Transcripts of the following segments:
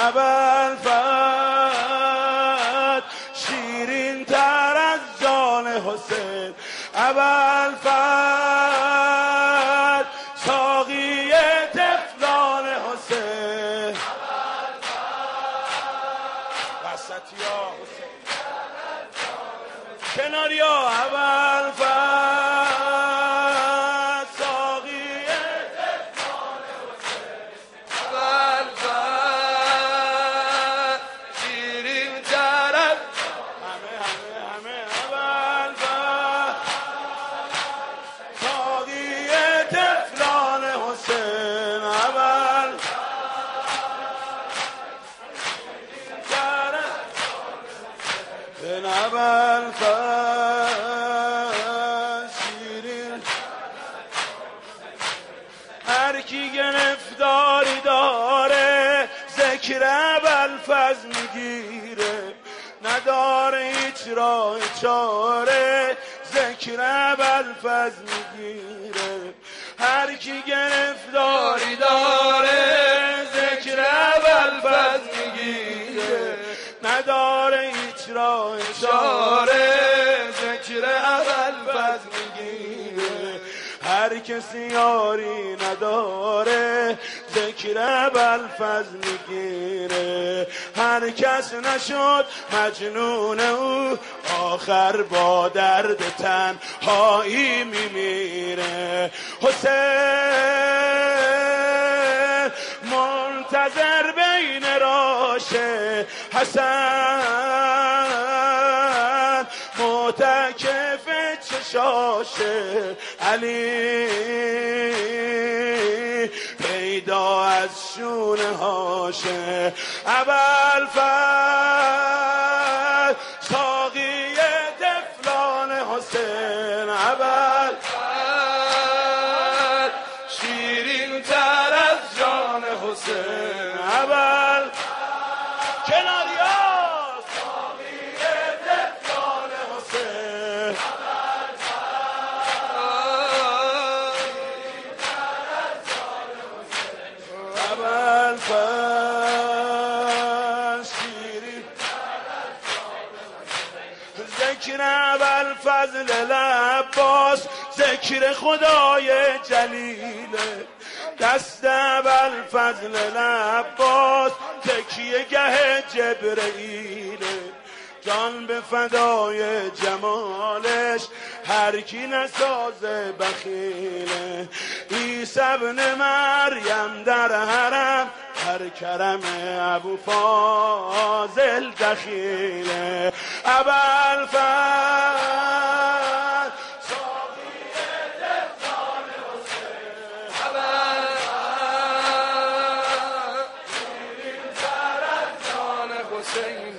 ابوالفضل شیرین تر از جان حسین، ابوالفضل ساقی طفلان حسین، وسط یا حسین کنار یا ابوالفضل ساقی طفلان حسین، ابوالفضل شیرین تر از همه ابوالفضل ساقی طفلان حسین، ابوالفضل شیرین. هر کی گرفتاری داره ذکر ابوالفضل میگیره، نداره هیچ راه چاره ذکر ابوالفضل میگیره. هر کی گرفتاری داره ذکر ابوالفضل میگیره، نداره هیچ راه چاره ذکر ابوالفضل میگیره. هر کسی یاری نداره ذکر ابوالفضل میگیره. هر کس نشد مجنون او آخر با درد تنهایی میمیره. حسین منتظر بین راشه، حسن معتکف چشاشه، علی پیدا از شونه هاشه. ابوالفضل ساقی طفلان حسین، ابوالفضل شیرین تر از جان حسین، ابوالفضل کناریا ساقی طفلان حسین، ابوالفضل شیرین ذکر ابوالفضل العباس ذکر خدای جلیله. دست ابوالفضل العباس تکیه گه جبرئیله. جان به فدای جمالش هر کی نسازه بخیله. عیسی ابن مریم در حرم هر کرم ابو فاضل دخیله. ابوالفضل ساقی طفلان حسین، ابوالفضل شیرین تر از جان حسین،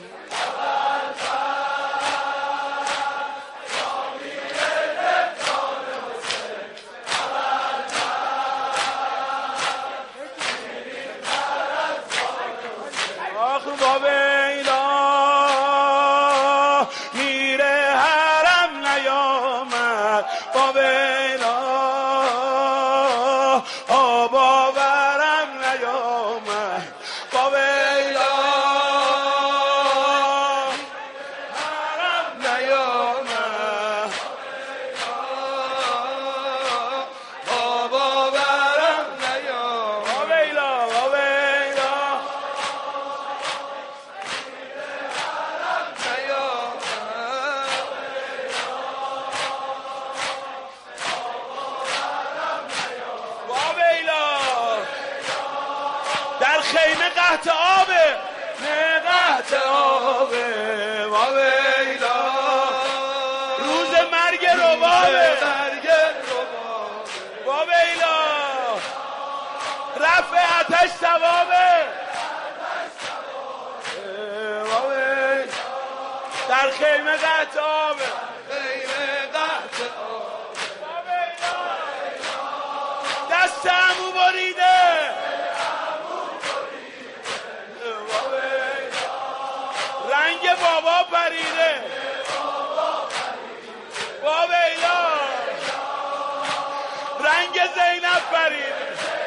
ویلا میره حرم نیامد، با ویلا آب آورم نیامد، با ویلا حرم نیامد، آب آورم نیامد، با ویلا در خیمه قحط آبه، نه قحط آبه، و ویلا روز مرگ ربابه، و ویلا رفع آتش ثوابه، و ویلا در خیمه قحط آبه، دست عمو بریده، رنگ بابا پریده، با ویلا رنگ زینب پریده.